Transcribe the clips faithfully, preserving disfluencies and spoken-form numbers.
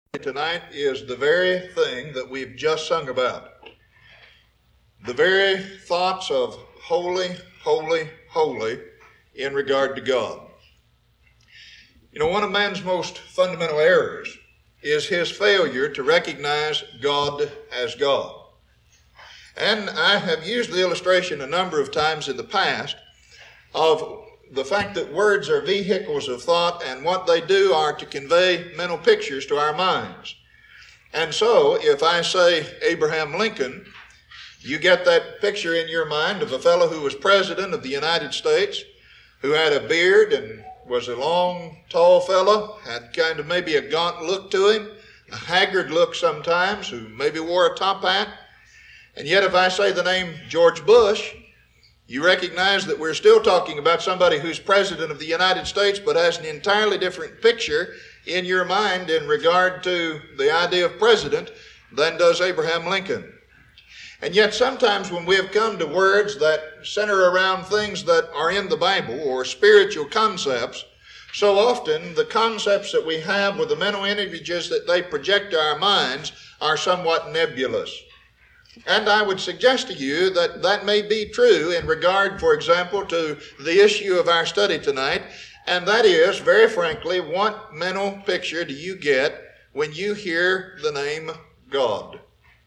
Tonight is the very thing that we've just sung about. The very thoughts of holy, holy, holy in regard to God. You know, one of man's most fundamental errors is his failure to recognize God as God. And I have used the illustration a number of times in the past of the fact that words are vehicles of thought, and what they do are to convey mental pictures to our minds. And so, if I say Abraham Lincoln, you get that picture in your mind of a fellow who was president of the United States, who had a beard and was a long, tall fellow, had kind of maybe a gaunt look to him, a haggard look sometimes, who maybe wore a top hat. And yet if I say the name George Bush, you recognize that we're still talking about somebody who's president of the United States, but has an entirely different picture in your mind in regard to the idea of president than does Abraham Lincoln. And yet sometimes when we have come to words that center around things that are in the Bible or spiritual concepts, so often the concepts that we have with the mental images that they project to our minds are somewhat nebulous. And I would suggest to you that that may be true in regard, for example, to the issue of our study tonight, and that is, very frankly, what mental picture do you get when you hear the name God?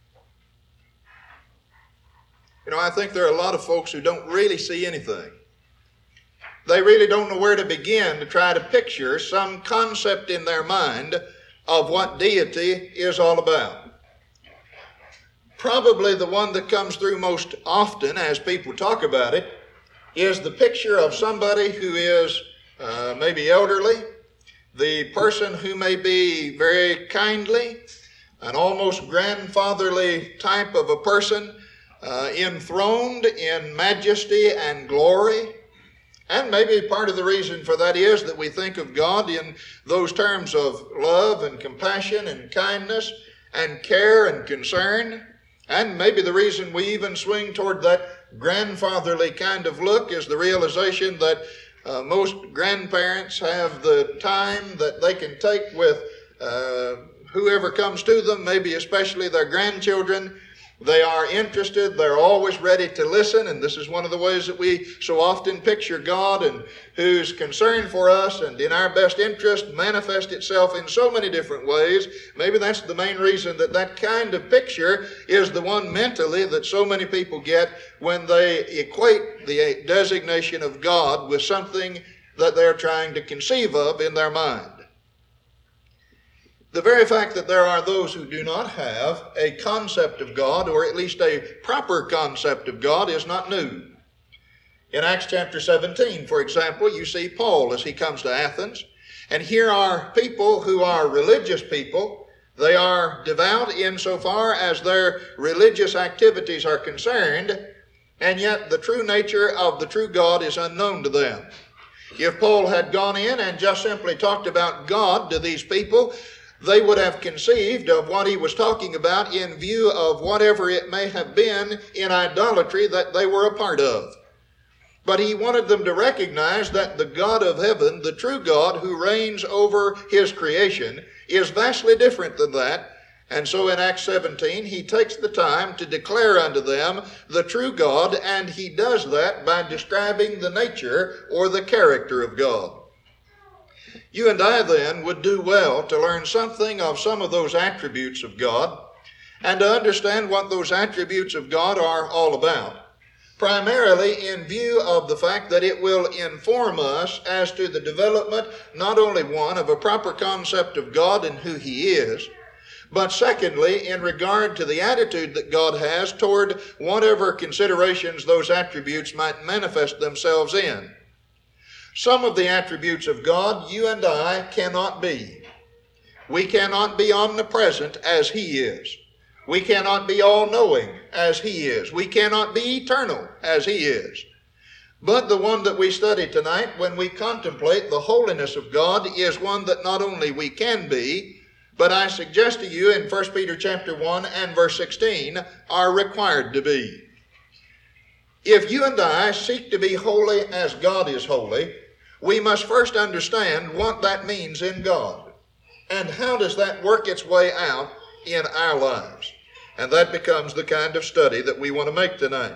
You know, I think there are a lot of folks who don't really see anything. They really don't know where to begin to try to picture some concept in their mind of what deity is all about. Probably the one that comes through most often as people talk about it is the picture of somebody who is uh, maybe elderly, the person who may be very kindly, an almost grandfatherly type of a person, uh, enthroned in majesty and glory. And maybe part of the reason for that is that we think of God in those terms of love and compassion and kindness and care and concern. And maybe the reason we even swing toward that grandfatherly kind of look is the realization that uh, most grandparents have the time that they can take with uh, whoever comes to them, maybe especially their grandchildren. They are interested, they're always ready to listen, and this is one of the ways that we so often picture God, and whose concern for us and in our best interest manifest itself in so many different ways. Maybe that's the main reason that that kind of picture is the one mentally that so many people get when they equate the designation of God with something that they're trying to conceive of in their mind. The very fact that there are those who do not have a concept of God, or at least a proper concept of God, is not new. In Acts chapter seventeen, for example, you see Paul as he comes to Athens, and here are people who are religious people. They are devout insofar as their religious activities are concerned, and yet the true nature of the true God is unknown to them. If Paul had gone in and just simply talked about God to these people, they would have conceived of what he was talking about in view of whatever it may have been in idolatry that they were a part of. But he wanted them to recognize that the God of heaven, the true God who reigns over his creation, is vastly different than that. And so in Acts seventeen, he takes the time to declare unto them the true God, and he does that by describing the nature or the character of God. You and I then would do well to learn something of some of those attributes of God and to understand what those attributes of God are all about, primarily in view of the fact that it will inform us as to the development, not only one, of a proper concept of God and who he is, but secondly, in regard to the attitude that God has toward whatever considerations those attributes might manifest themselves in. Some of the attributes of God you and I cannot be. We cannot be omnipresent as he is. We cannot be all-knowing as he is. We cannot be eternal as he is. But the one that we study tonight, when we contemplate the holiness of God, is one that not only we can be, but I suggest to you in First Peter chapter one and verse sixteen, are required to be. If you and I seek to be holy as God is holy, we must first understand what that means in God. And how does that work its way out in our lives? And that becomes the kind of study that we want to make tonight.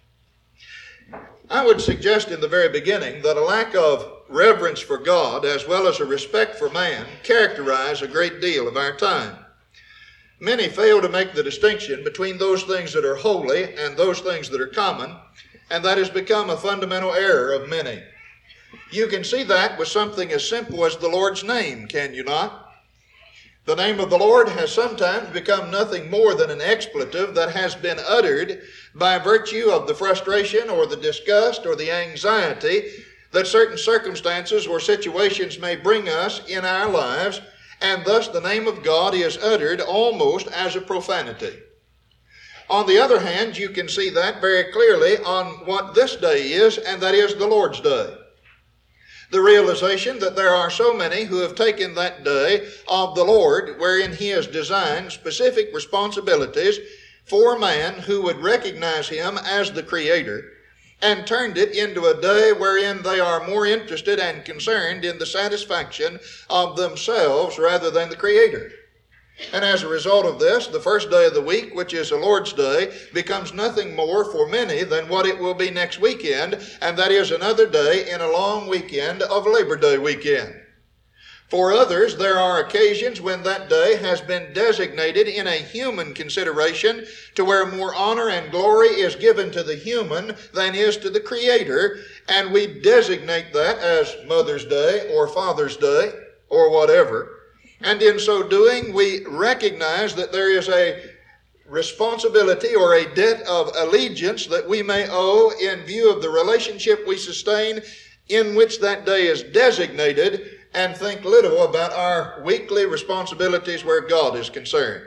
I would suggest in the very beginning that a lack of reverence for God as well as a respect for man characterize a great deal of our time. Many fail to make the distinction between those things that are holy and those things that are common, and that has become a fundamental error of many. You can see that with something as simple as the Lord's name, can you not? The name of the Lord has sometimes become nothing more than an expletive that has been uttered by virtue of the frustration or the disgust or the anxiety that certain circumstances or situations may bring us in our lives, and thus the name of God is uttered almost as a profanity. On the other hand, you can see that very clearly on what this day is, and that is the Lord's Day. The realization that there are so many who have taken that day of the Lord, wherein He has designed specific responsibilities for man who would recognize Him as the Creator, and turned it into a day wherein they are more interested and concerned in the satisfaction of themselves rather than the Creator. And as a result of this, the first day of the week, which is the Lord's Day, becomes nothing more for many than what it will be next weekend, and that is another day in a long weekend of Labor Day weekend. For others, there are occasions when that day has been designated in a human consideration to where more honor and glory is given to the human than is to the Creator, and we designate that as Mother's Day or Father's Day or whatever. And in so doing, we recognize that there is a responsibility or a debt of allegiance that we may owe in view of the relationship we sustain in which that day is designated, and think little about our weekly responsibilities where God is concerned.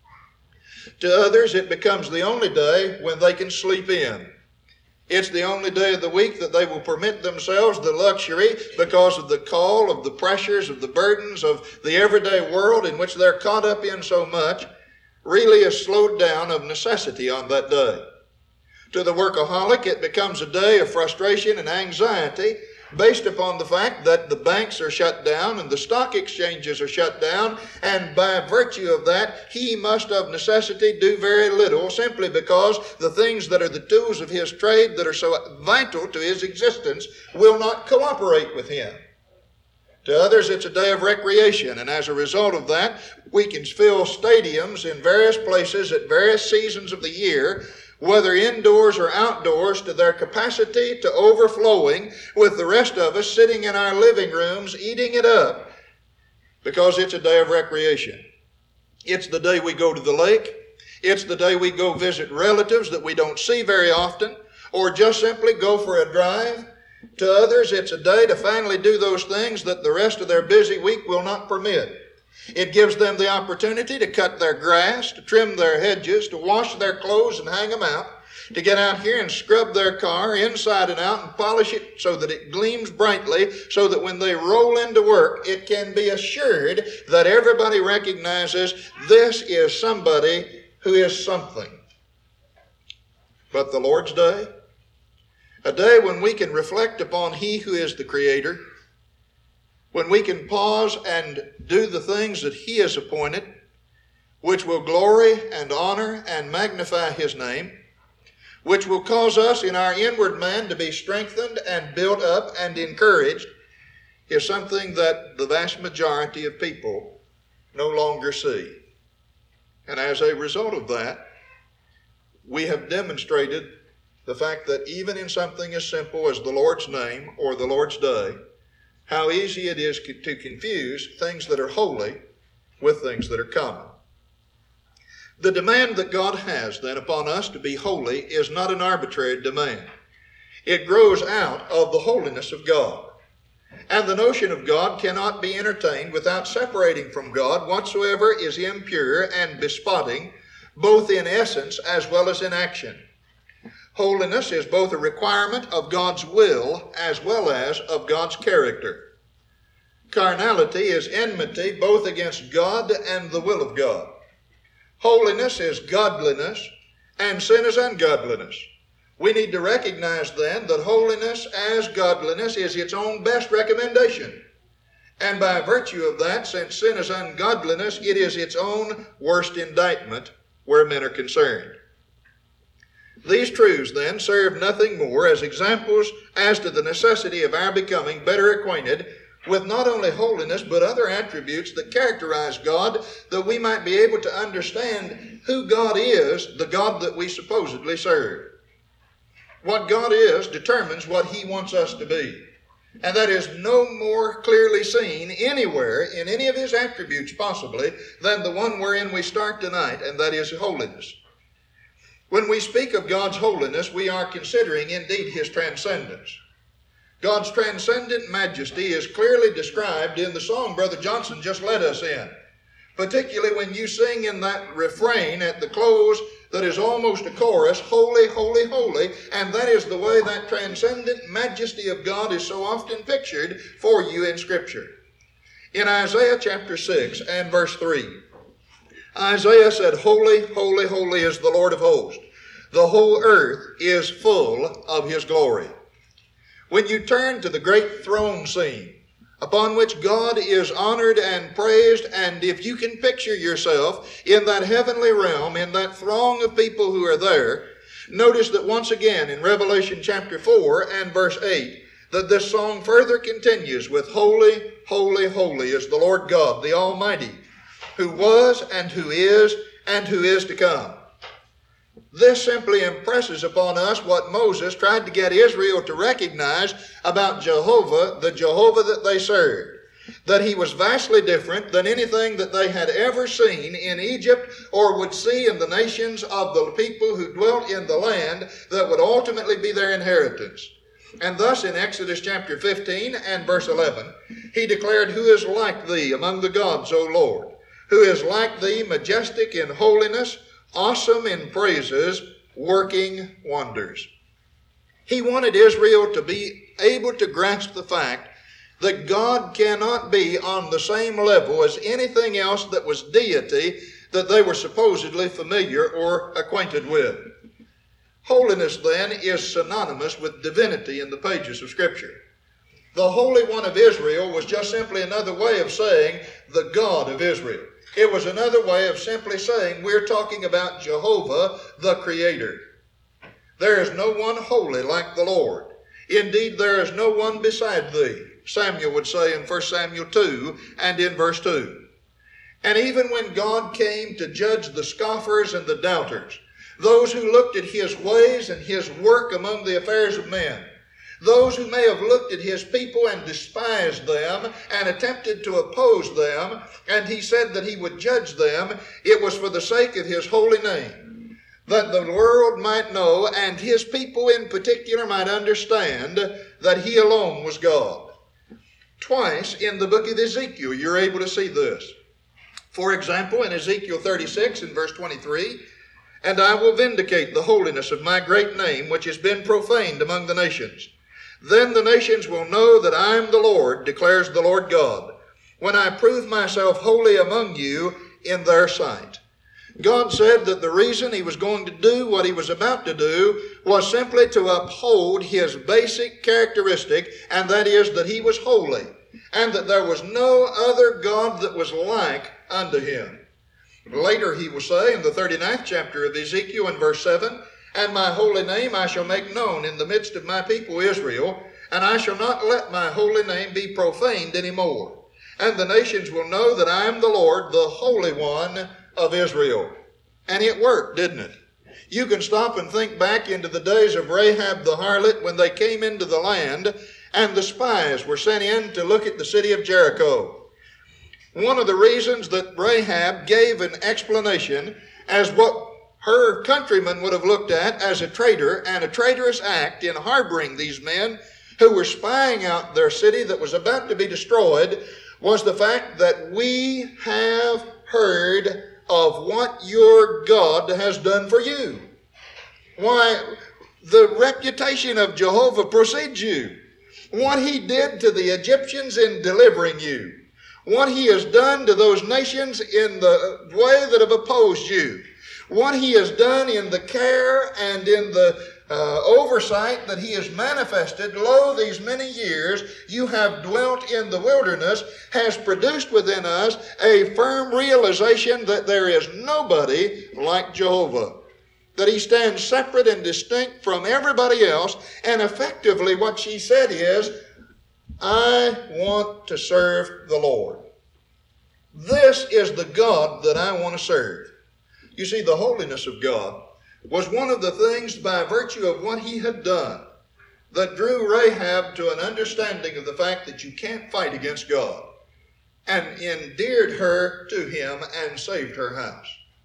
To others, it becomes the only day when they can sleep in. It's the only day of the week that they will permit themselves the luxury because of the call of the pressures of the burdens of the everyday world in which they're caught up in so much, really is slowed down of necessity on that day. To the workaholic, it becomes a day of frustration and anxiety based upon the fact that the banks are shut down and the stock exchanges are shut down, and by virtue of that, he must of necessity do very little simply because the things that are the tools of his trade that are so vital to his existence will not cooperate with him. To others, it's a day of recreation, and as a result of that, we can fill stadiums in various places at various seasons of the year, whether indoors or outdoors, to their capacity to overflowing, with the rest of us sitting in our living rooms eating it up, because it's a day of recreation. It's the day we go to the lake. It's the day we go visit relatives that we don't see very often, or just simply go for a drive. To others, it's a day to finally do those things that the rest of their busy week will not permit. It gives them the opportunity to cut their grass, to trim their hedges, to wash their clothes and hang them out, to get out here and scrub their car inside and out and polish it so that it gleams brightly, so that when they roll into work, it can be assured that everybody recognizes this is somebody who is something. But the Lord's Day, a day when we can reflect upon He who is the Creator, when we can pause and do the things that He has appointed, which will glory and honor and magnify His name, which will cause us in our inward man to be strengthened and built up and encouraged, is something that the vast majority of people no longer see. And as a result of that, we have demonstrated the fact that even in something as simple as the Lord's name or the Lord's day, how easy it is to confuse things that are holy with things that are common. The demand that God has then upon us to be holy is not an arbitrary demand. It grows out of the holiness of God. And the notion of God cannot be entertained without separating from God whatsoever is impure and bespotting, both in essence as well as in action. Holiness is both a requirement of God's will as well as of God's character. Carnality is enmity both against God and the will of God. Holiness is godliness, and sin is ungodliness. We need to recognize then that holiness as godliness is its own best recommendation. And by virtue of that, since sin is ungodliness, it is its own worst indictment where men are concerned. These truths, then, serve nothing more as examples as to the necessity of our becoming better acquainted with not only holiness, but other attributes that characterize God, that we might be able to understand who God is, the God that we supposedly serve. What God is determines what He wants us to be. And that is no more clearly seen anywhere in any of His attributes possibly than the one wherein we start tonight, and that is holiness. When we speak of God's holiness, we are considering indeed His transcendence. God's transcendent majesty is clearly described in the song Brother Johnson just led us in. Particularly when you sing in that refrain at the close that is almost a chorus, holy, holy, holy, and that is the way that transcendent majesty of God is so often pictured for you in Scripture. In Isaiah chapter six and verse three, Isaiah said, holy, holy, holy is the Lord of hosts. The whole earth is full of His glory. When you turn to the great throne scene, upon which God is honored and praised, and if you can picture yourself in that heavenly realm, in that throng of people who are there, notice that once again in Revelation chapter four and verse eight, that this song further continues with holy, holy, holy is the Lord God, the Almighty, who was and who is and who is to come. This simply impresses upon us what Moses tried to get Israel to recognize about Jehovah, the Jehovah that they served. That He was vastly different than anything that they had ever seen in Egypt or would see in the nations of the people who dwelt in the land that would ultimately be their inheritance. And thus in Exodus chapter fifteen and verse eleven, He declared, who is like Thee among the gods, O Lord? Who is like Thee, majestic in holiness, awesome in praises, working wonders. He wanted Israel to be able to grasp the fact that God cannot be on the same level as anything else that was deity that they were supposedly familiar or acquainted with. Holiness, then, is synonymous with divinity in the pages of Scripture. The Holy One of Israel was just simply another way of saying the God of Israel. It was another way of simply saying we're talking about Jehovah, the Creator. There is no one holy like the Lord. Indeed, there is no one beside Thee, Samuel would say in First Samuel two and in verse two. And even when God came to judge the scoffers and the doubters, those who looked at His ways and His work among the affairs of men, those who may have looked at His people and despised them and attempted to oppose them, and He said that He would judge them, it was for the sake of His holy name, that the world might know and His people in particular might understand that He alone was God. Twice in the book of Ezekiel you're able to see this. For example, in Ezekiel thirty-six and verse twenty-three, and I will vindicate the holiness of my great name which has been profaned among the nations. Then the nations will know that I am the Lord, declares the Lord God, when I prove myself holy among you in their sight. God said that the reason He was going to do what He was about to do was simply to uphold His basic characteristic, and that is that He was holy, and that there was no other God that was like unto Him. Later He will say in the thirty-ninth chapter of Ezekiel in verse seven, and my holy name I shall make known in the midst of my people Israel, and I shall not let my holy name be profaned any more. And the nations will know that I am the Lord, the Holy One of Israel. And it worked, didn't it? You can stop and think back into the days of Rahab the harlot when they came into the land and the spies were sent in to look at the city of Jericho. One of the reasons that Rahab gave an explanation as what her countrymen would have looked at as a traitor and a traitorous act in harboring these men who were spying out their city that was about to be destroyed was the fact that we have heard of what your God has done for you. Why, the reputation of Jehovah precedes you. What He did to the Egyptians in delivering you. What He has done to those nations in the way that have opposed you. What He has done in the care and in the uh, oversight that he has manifested, lo, these many years you have dwelt in the wilderness, has produced within us a firm realization that there is nobody like Jehovah, that he stands separate and distinct from everybody else. And effectively what she said is, I want to serve the Lord. This is the God that I want to serve. You see, the holiness of God was one of the things by virtue of what he had done that drew Rahab to an understanding of the fact that you can't fight against God, and endeared her to him and saved her house.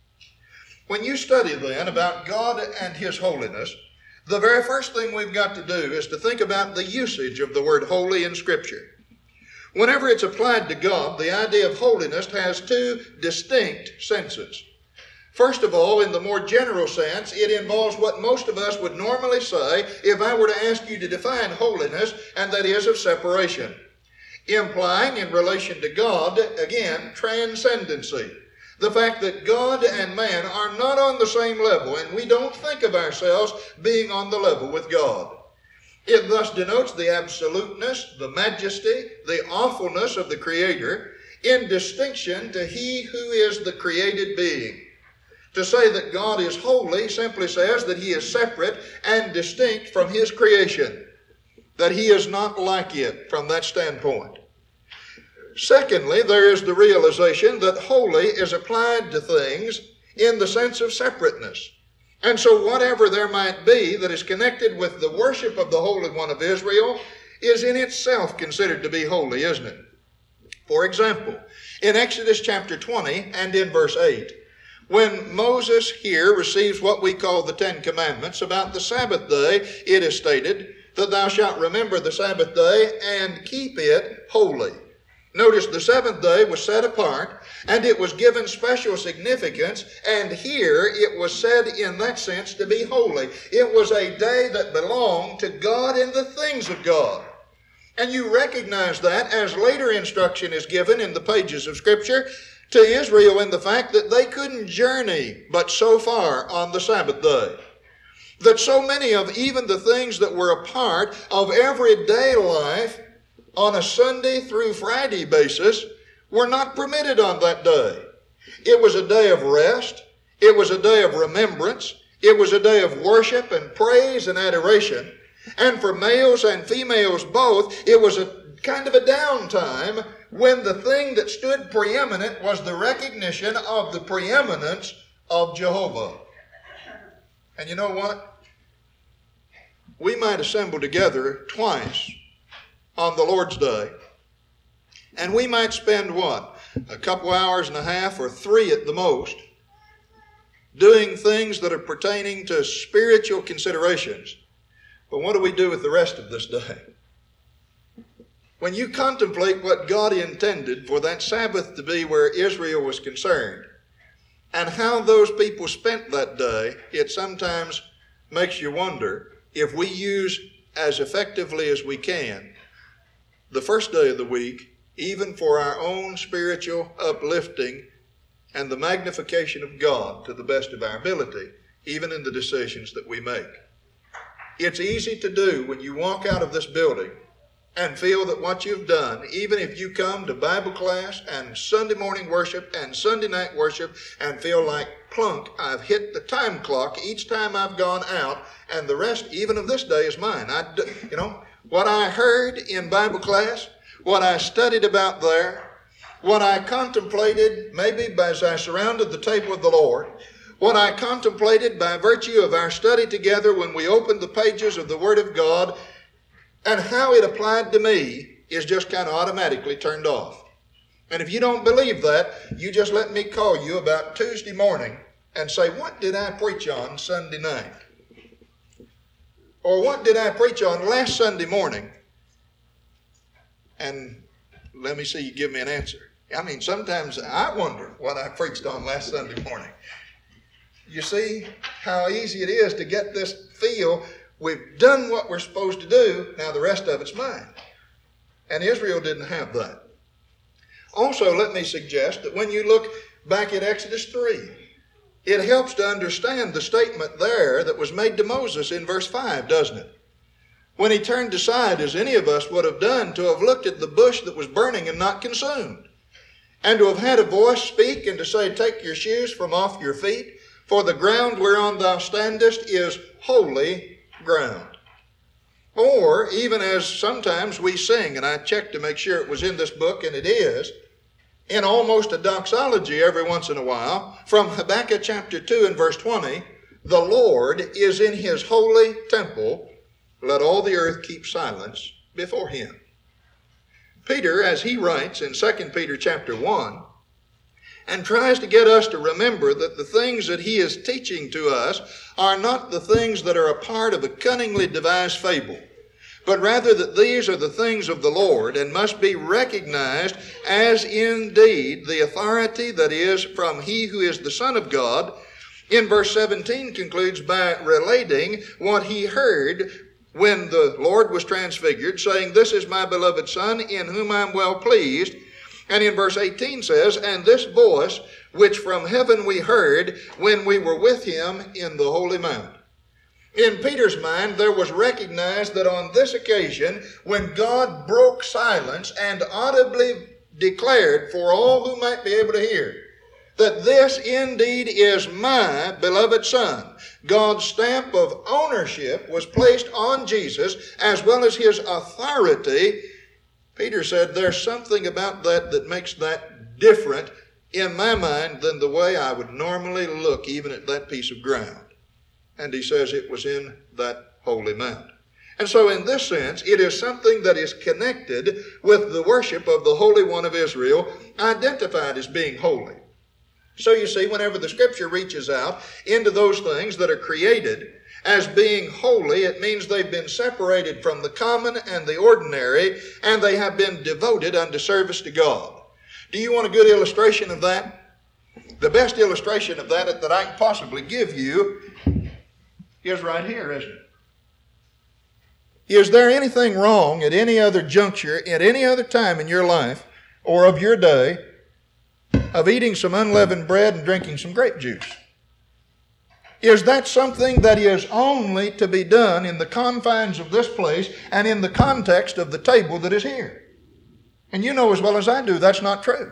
When you study then about God and his holiness, the very first thing we've got to do is to think about the usage of the word holy in Scripture. Whenever it's applied to God, the idea of holiness has two distinct senses. First of all, in the more general sense, it involves what most of us would normally say if I were to ask you to define holiness, and that is of separation, implying in relation to God, again, transcendency. The fact that God and man are not on the same level, and we don't think of ourselves being on the level with God. It thus denotes the absoluteness, the majesty, the awfulness of the Creator in distinction to he who is the created being. To say that God is holy simply says that he is separate and distinct from his creation, that he is not like it from that standpoint. Secondly, there is the realization that holy is applied to things in the sense of separateness. And so whatever there might be that is connected with the worship of the Holy One of Israel is in itself considered to be holy, isn't it? For example, in Exodus chapter twenty and in verse eight, when Moses here receives what we call the Ten Commandments about the Sabbath day, it is stated that thou shalt remember the Sabbath day and keep it holy. Notice the seventh day was set apart, and it was given special significance, and here it was said in that sense to be holy. It was a day that belonged to God and the things of God. And you recognize that as later instruction is given in the pages of Scripture to Israel in the fact that they couldn't journey but so far on the Sabbath day. That so many of even the things that were a part of everyday life on a Sunday through Friday basis were not permitted on that day. It was a day of rest. It was a day of remembrance. It was a day of worship and praise and adoration. And for males and females both, it was a kind of a downtime when the thing that stood preeminent was the recognition of the preeminence of Jehovah. And you know what? We might assemble together twice on the Lord's Day, and we might spend what? A couple hours and a half or three at the most doing things that are pertaining to spiritual considerations. But what do we do with the rest of this day? When you contemplate what God intended for that Sabbath to be where Israel was concerned, and how those people spent that day, it sometimes makes you wonder if we use as effectively as we can the first day of the week, even for our own spiritual uplifting and the magnification of God to the best of our ability, even in the decisions that we make. It's easy to do when you walk out of this building and feel that what you've done, even if you come to Bible class and Sunday morning worship and Sunday night worship and feel like plunk, I've hit the time clock each time I've gone out, and the rest, even of this day, is mine. I, you know, what I heard in Bible class, what I studied about there, what I contemplated maybe as I surrounded the table of the Lord, what I contemplated by virtue of our study together when we opened the pages of the Word of God, and how it applied to me is just kind of automatically turned off. And if you don't believe that, you just let me call you about Tuesday morning and say, what did I preach on Sunday night? Or what did I preach on last Sunday morning? And let me see you give me an answer. I mean, sometimes I wonder what I preached on last Sunday morning. You see how easy it is to get this feel, we've done what we're supposed to do, now the rest of it's mine. And Israel didn't have that. Also, let me suggest that when you look back at Exodus three, it helps to understand the statement there that was made to Moses in verse five, doesn't it? When he turned aside, as any of us would have done, to have looked at the bush that was burning and not consumed, and to have had a voice speak and to say, take your shoes from off your feet, for the ground whereon thou standest is holy ground. Or, even as sometimes we sing, and I checked to make sure it was in this book, and it is, in almost a doxology every once in a while, from Habakkuk chapter two and verse twenty, the Lord is in his holy temple, let all the earth keep silence before him. Peter, as he writes in Second Peter chapter one, and tries to get us to remember that the things that he is teaching to us are not the things that are a part of a cunningly devised fable, but rather that these are the things of the Lord and must be recognized as indeed the authority that is from he who is the Son of God. In verse seventeen concludes by relating what he heard when the Lord was transfigured, saying, this is my beloved Son in whom I am well pleased. And in verse eighteen says, and this voice which from heaven we heard when we were with him in the holy mount. In Peter's mind, there was recognized that on this occasion, when God broke silence and audibly declared for all who might be able to hear, that this indeed is my beloved Son. God's stamp of ownership was placed on Jesus as well as his authority. Peter said, there's something about that that makes that different in my mind than the way I would normally look even at that piece of ground. And he says it was in that holy mount. And so in this sense, it is something that is connected with the worship of the Holy One of Israel, identified as being holy. So you see, whenever the Scripture reaches out into those things that are created as being holy, it means they've been separated from the common and the ordinary, and they have been devoted unto service to God. Do you want a good illustration of that? The best illustration of that that I can possibly give you is right here, isn't it? Is there anything wrong at any other juncture, at any other time in your life or of your day, of eating some unleavened bread and drinking some grape juice? Is that something that is only to be done in the confines of this place and in the context of the table that is here? And you know as well as I do that's not true.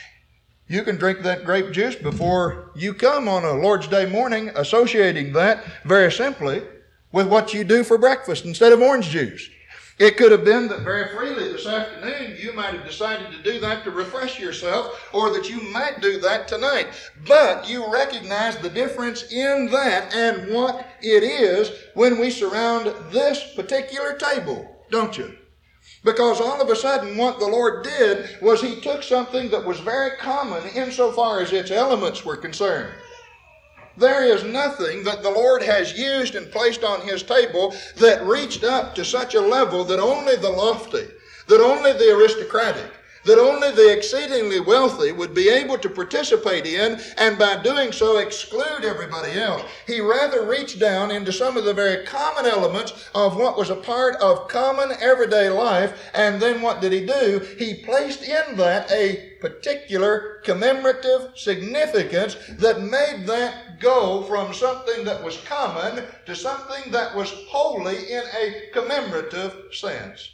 You can drink that grape juice before you come on a Lord's Day morning, associating that very simply with what you do for breakfast instead of orange juice. It could have been that very freely this afternoon you might have decided to do that to refresh yourself, or that you might do that tonight. But you recognize the difference in that and what it is when we surround this particular table, don't you? Because all of a sudden what the Lord did was he took something that was very common insofar as its elements were concerned. There is nothing that the Lord has used and placed on his table that reached up to such a level that only the lofty, that only the aristocratic, that only the exceedingly wealthy would be able to participate in, and by doing so exclude everybody else. He rather reached down into some of the very common elements of what was a part of common everyday life, and then what did he do? He placed in that a particular commemorative significance that made that go from something that was common to something that was holy in a commemorative sense.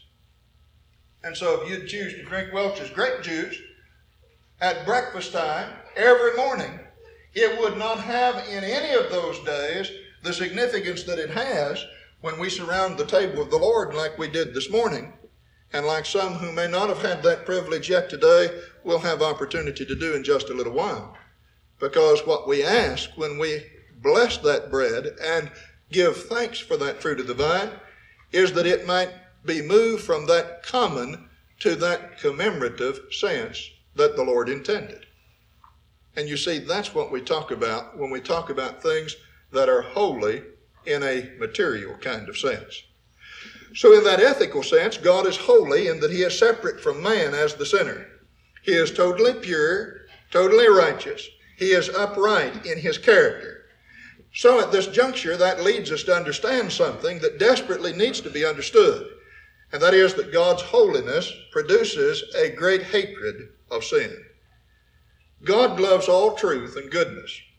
And so if you'd choose to drink Welch's grape juice at breakfast time every morning, it would not have in any of those days the significance that it has when we surround the table of the Lord like we did this morning, and like some who may not have had that privilege yet today will have opportunity to do in just a little while. Because what we ask when we bless that bread and give thanks for that fruit of the vine is that it might be moved from that common to that commemorative sense that the Lord intended. And you see, that's what we talk about when we talk about things that are holy in a material kind of sense. So in that ethical sense, God is holy in that he is separate from man as the sinner. He is totally pure, totally righteous. He is upright in his character. So at this juncture, that leads us to understand something that desperately needs to be understood. And that is that God's holiness produces a great hatred of sin. God loves all truth and goodness.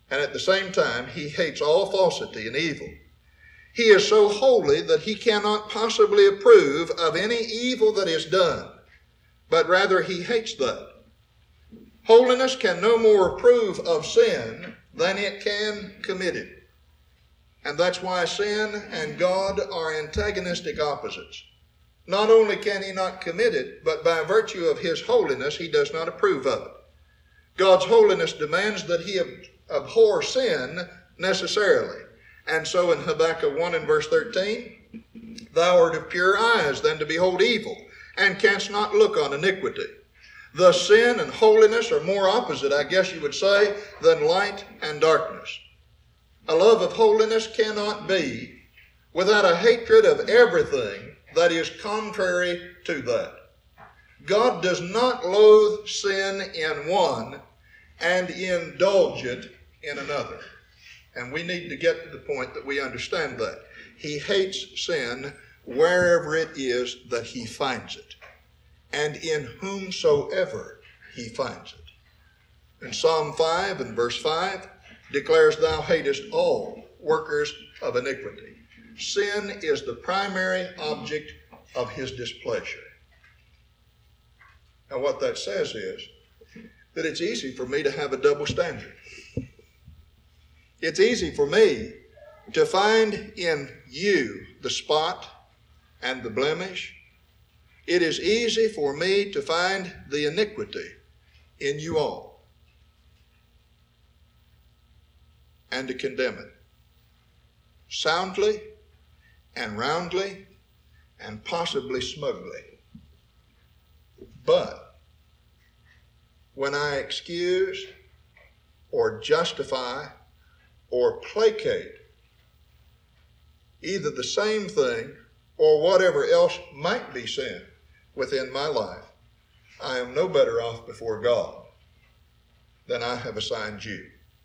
and at the same time he hates all falsity and evil. He is so holy that he cannot possibly approve of any evil that is done, but rather he hates that. Holiness can no more approve of sin than it can commit it. And that's why sin and God are antagonistic opposites. Not only can he not commit it, but by virtue of his holiness, he does not approve of it. God's holiness demands that he ab- abhor sin necessarily. And so in Habakkuk one and verse thirteen, thou art of pure eyes than to behold evil, and canst not look on iniquity. Thus sin and holiness are more opposite, I guess you would say, than light and darkness. A love of holiness cannot be without a hatred of everything that is contrary to that. God does not loathe sin in one and indulge it in another. And we need to get to the point that we understand that. He hates sin wherever it is that he finds it, and in whomsoever he finds it. In Psalm five and verse five declares, thou hatest all workers of iniquity. Sin is the primary object of his displeasure. Now what that says is that it's easy for me to have a double standard. It's easy for me to find in you the spot and the blemish. It is easy for me to find the iniquity in you all and to condemn it soundly and roundly and possibly smugly. But when I excuse or justify or placate either the same thing or whatever else might be sin within my life, I am no better off before God than I have assigned you.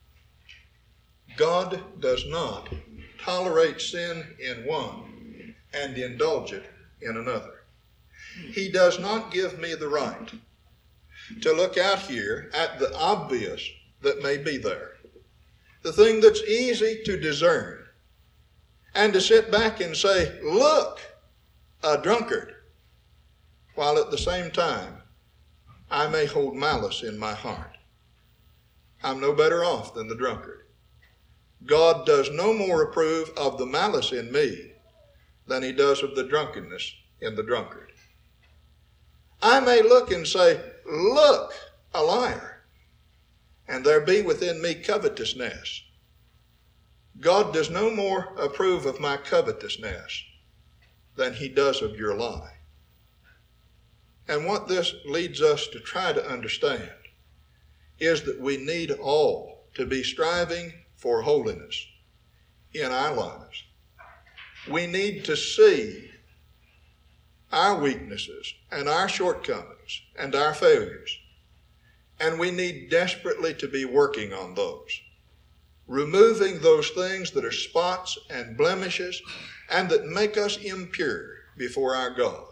God does not tolerate sin in one and indulge it in another. He does not give me the right to look out here at the obvious that may be there, the thing that's easy to discern, and to sit back and say, look, a drunkard, while at the same time I may hold malice in my heart. I'm no better off than the drunkard. God does no more approve of the malice in me than he does of the drunkenness in the drunkard. I may look and say, look, a liar, and there be within me covetousness. God does no more approve of my covetousness than he does of your lie. And what this leads us to try to understand is that we need all to be striving for holiness in our lives. We need to see our weaknesses and our shortcomings and our failures, and we need desperately to be working on those, removing those things that are spots and blemishes and that make us impure before our God.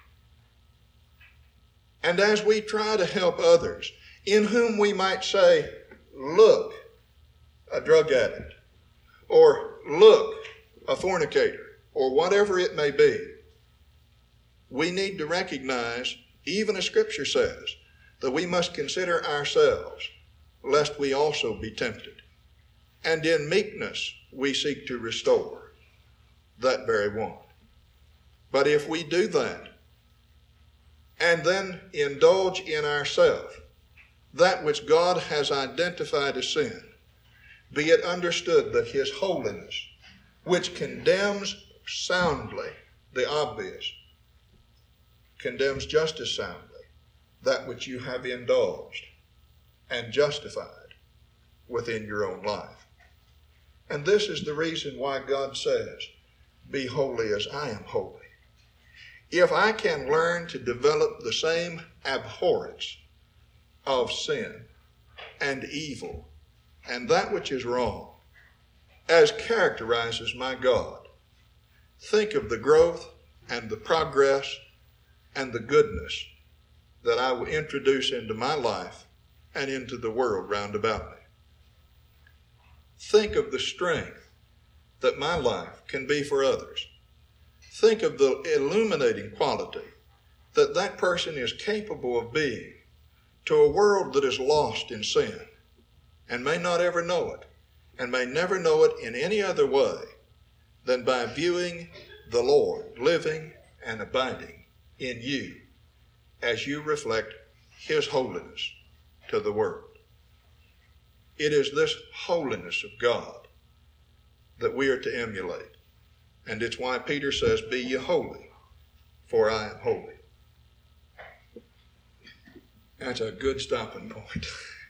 And as we try to help others in whom we might say, look, a drug addict, or look, a fornicator, or whatever it may be, we need to recognize, even as Scripture says, that we must consider ourselves, lest we also be tempted. And in meekness we seek to restore that very one. But if we do that, and then indulge in ourselves that which God has identified as sin, be it understood that his holiness, which condemns soundly the obvious, condemns just as soundly that which you have indulged and justified within your own life. And this is the reason why God says, be holy as I am holy. If I can learn to develop the same abhorrence of sin and evil and that which is wrong as characterizes my God, think of the growth and the progress and the goodness that I will introduce into my life and into the world round about me. think of the strength that my life can be for others. Think of the illuminating quality that that person is capable of being to a world that is lost in sin and may not ever know it, and may never know it in any other way than by viewing the Lord living and abiding in you as you reflect His holiness to the world. It is this holiness of God that we are to emulate. And it's why Peter says, "Be ye holy, for I am holy." That's a good stopping point.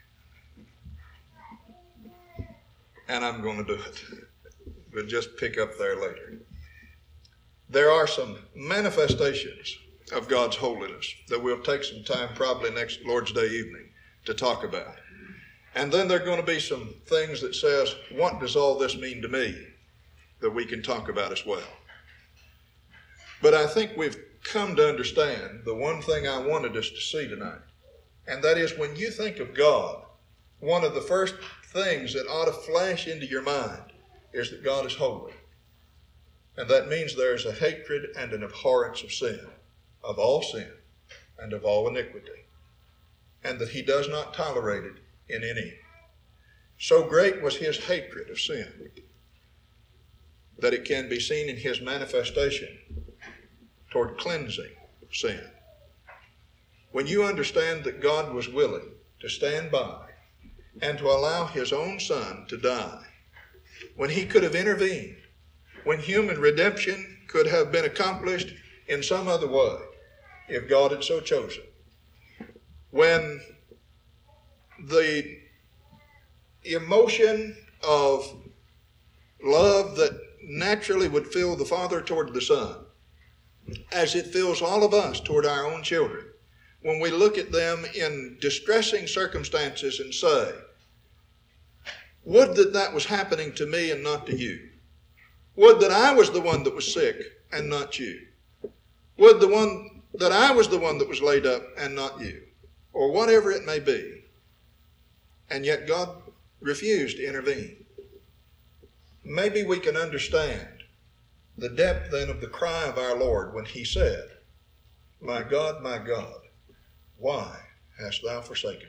And I'm going to do it. We'll just pick up there later. There are some manifestations of God's holiness that we'll take some time probably next Lord's Day evening to talk about. And then there are going to be some things that says, what does all this mean to me, that we can talk about as well. But I think we've come to understand the one thing I wanted us to see tonight, and that is when you think of God, one of the first things that ought to flash into your mind is that God is holy. And that means there is a hatred and an abhorrence of sin, of all sin and of all iniquity, and that He does not tolerate it in any. So great was His hatred of sin that it can be seen in His manifestation toward cleansing sin. When you understand that God was willing to stand by and to allow His own Son to die, when He could have intervened, when human redemption could have been accomplished in some other way, if God had so chosen, when the emotion of love that naturally would fill the Father toward the Son, as it fills all of us toward our own children, when we look at them in distressing circumstances and say, would that that was happening to me and not to you. Would that I was the one that was sick and not you. Would the one that I was the one that was laid up and not you. Or whatever it may be. And yet God refused to intervene. Maybe we can understand the depth then of the cry of our Lord when He said, "My God, my God, why hast thou forsaken me?"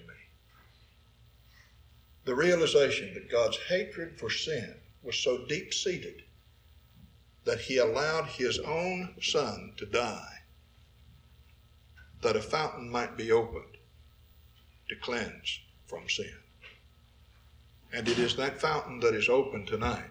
The realization that God's hatred for sin was so deep-seated that He allowed His own Son to die, that a fountain might be opened to cleanse from sin. And it is that fountain that is open tonight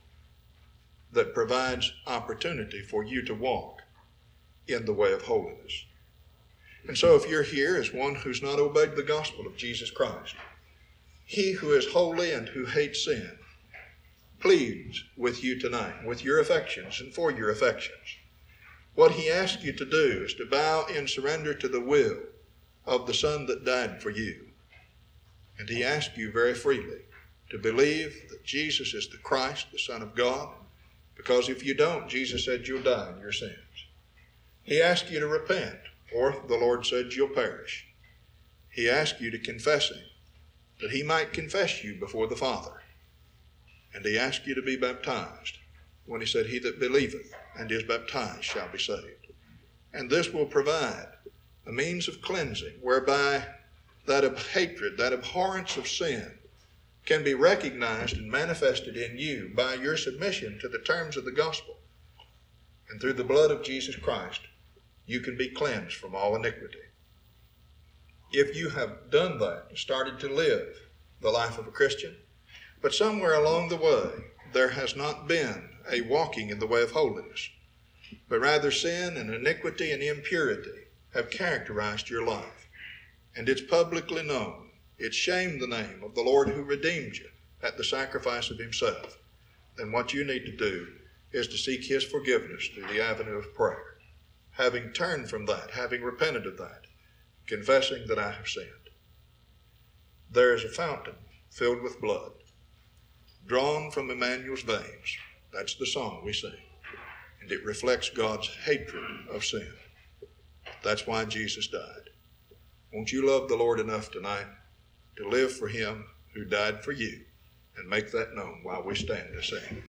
that provides opportunity for you to walk in the way of holiness. And so if you're here as one who's not obeyed the gospel of Jesus Christ, He who is holy and who hates sin pleads with you tonight, with your affections and for your affections. What He asks you to do is to bow in surrender to the will of the Son that died for you. And He asks you very freely to believe that Jesus is the Christ, the Son of God, because if you don't, Jesus said you'll die in your sins. He asks you to repent, or the Lord said you'll perish. He asks you to confess Him, that He might confess you before the Father. And He asks you to be baptized, when He said, "He that believeth and is baptized shall be saved." And this will provide a means of cleansing whereby that of hatred, that abhorrence of sin, can be recognized and manifested in you by your submission to the terms of the gospel. And through the blood of Jesus Christ, you can be cleansed from all iniquity. If you have done that, started to live the life of a Christian, but somewhere along the way there has not been a walking in the way of holiness, but rather sin and iniquity and impurity have characterized your life, and it's publicly known, it's shamed the name of the Lord who redeemed you at the sacrifice of Himself, then what you need to do is to seek His forgiveness through the avenue of prayer, having turned from that, having repented of that, confessing that I have sinned. There is a fountain filled with blood, drawn from Emmanuel's veins. That's the song we sing. And it reflects God's hatred of sin. That's why Jesus died. Won't you love the Lord enough tonight to live for Him who died for you and make that known while we stand to sing.